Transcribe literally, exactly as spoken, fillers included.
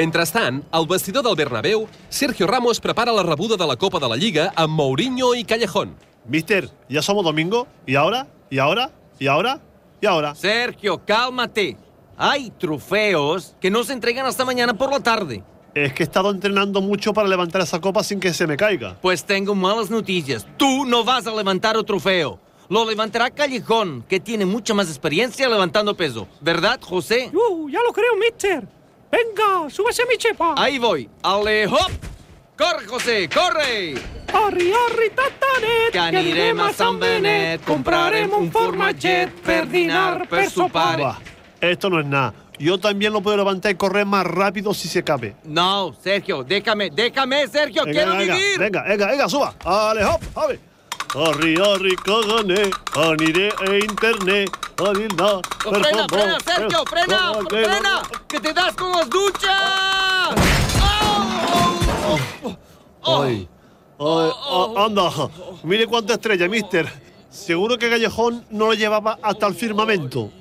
Mentrestant, al vestidor del Bernabéu, Sergio Ramos prepara la rebuda de la Copa de la Lliga amb Mourinho y Callejón. Mister, ya somos domingo. ¿Y ahora? ¿Y ahora? ¿Y ahora? ¿Y ahora? Sergio, cálmate. Hay trofeos que no se entregan hasta mañana por la tarde. Es que he estado entrenando mucho para levantar esa copa sin que se me caiga. Pues tengo malas noticias. Tú no vas a levantar el trofeo. Lo levantará Callejón, que tiene mucha más experiencia levantando peso. ¿Verdad, José? Uh, ya lo creo, mister. Venga, súbese a mi chepa. Ahí voy. ¡Ale, hop! ¡Corre, José, corre! Arri, arri, tatanet, Que anirem a Sant Benet, comprarem un formatget per dinar, per sopar. Buah, esto no es nada. Yo también lo puedo levantar y correr más rápido si se cabe. No, Sergio, déjame, déjame, Sergio, Venga, quiero venga, vivir. venga, venga, venga, suba. Ale, hop, ave. Arri, arri, cagané, aniré a internet, a dinar, Oh, frena, frena, Sergio, frena, frena, que te das con las duchas. ¡Oh! ¡Oh! ¡Oh! Ay, ay, ah, anda, mire cuánta estrella, mister. Seguro que Callejón no lo llevaba hasta el firmamento.